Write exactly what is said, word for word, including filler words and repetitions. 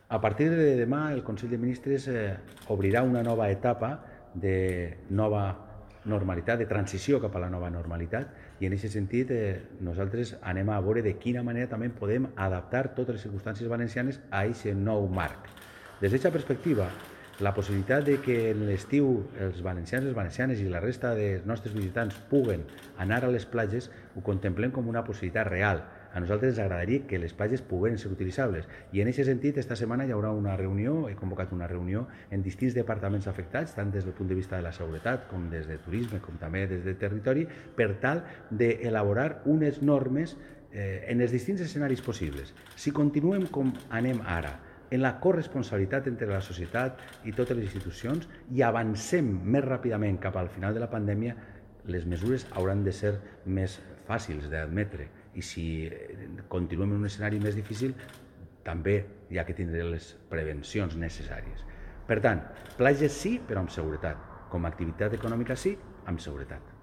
A partir de demà, el Consell de Ministres eh, obrirà una nova etapa de nova normalitat, de transició cap a la nova normalitat, i en aquest sentit eh, nosaltres anem a veure de quina manera també podem adaptar totes les circumstàncies valencianes a aquest nou marc. Des d'aquesta perspectiva, la possibilitat de que en l'estiu els valencians, les valencianes i la resta dels nostres visitants puguen anar a les platges ho contemplem com una possibilitat real. A nosaltres ens agradaria que les platges poguessin ser utilitzables, i en aquest sentit esta setmana hi haurà una reunió, he convocat una reunió en distints departaments afectats, tant des del punt de vista de la seguretat com des de turisme, com també des de territori, per tal d'elaborar unes normes eh, en els distints escenaris possibles. Si continuem com anem ara, en la corresponsabilitat entre la societat i totes les institucions, i avancem més ràpidament cap al final de la pandèmia, les mesures hauran de ser més fàcils d'admetre, i si continuem en un escenari més difícil, també hi ha que tindre les prevencions necessàries. Per tant, platges sí, però amb seguretat. Com a activitat econòmica sí, amb seguretat.